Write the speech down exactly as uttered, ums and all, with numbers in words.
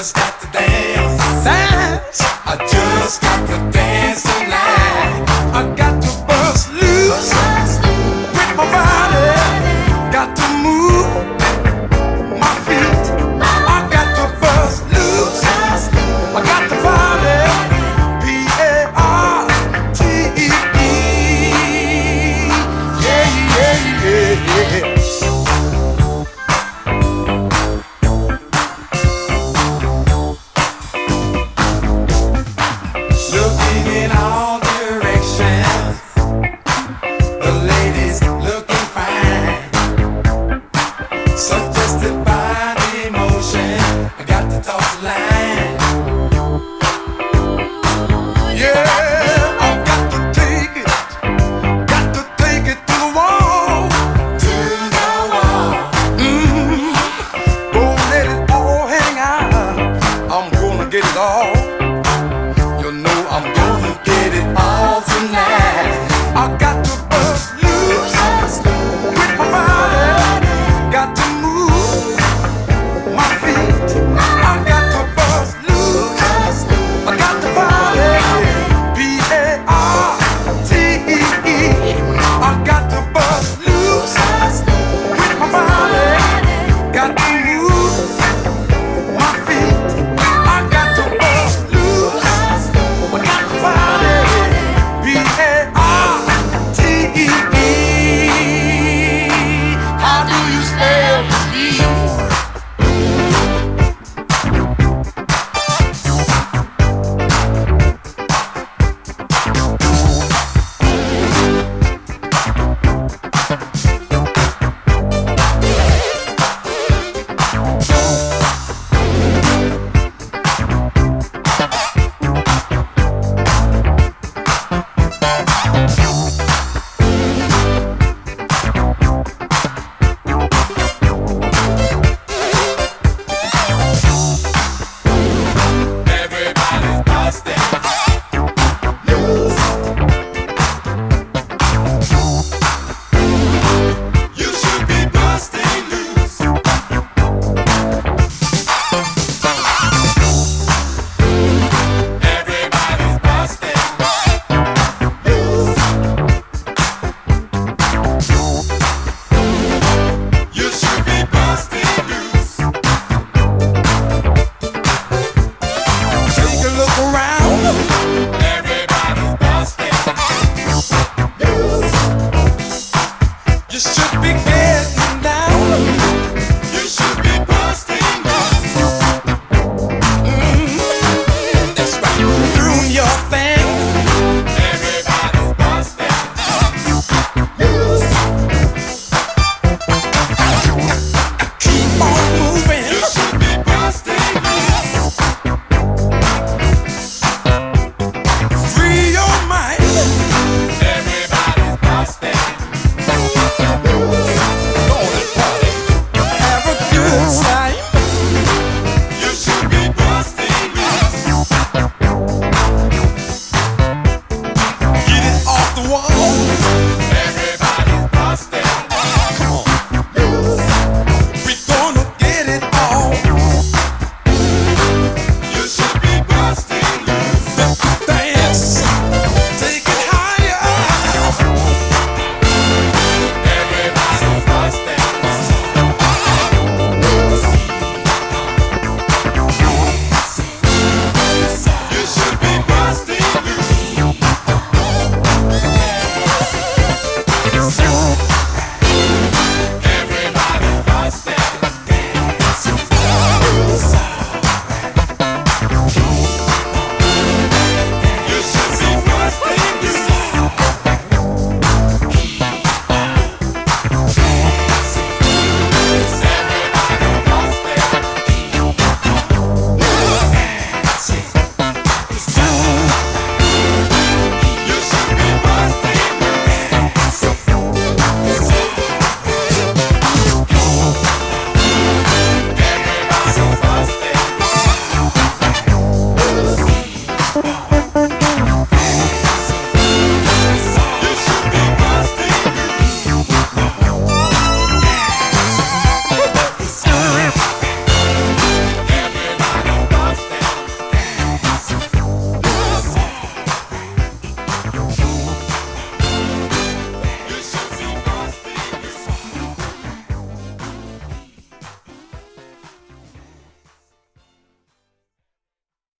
just got to dance. Dance. I just got to dance tonight. I got to bust loose with my body. Got to move my feet. I got to bust loose. I got to party. P A R T E. Yeah, yeah, yeah, yeah. Looking in all directions, the ladies looking fine, suggested by the emotion. I got to toss the line. Yeah, I've got to take it, got to take it to the wall, to the wall. Mm-hmm. Don't let it all hang out. I'm gonna get it all.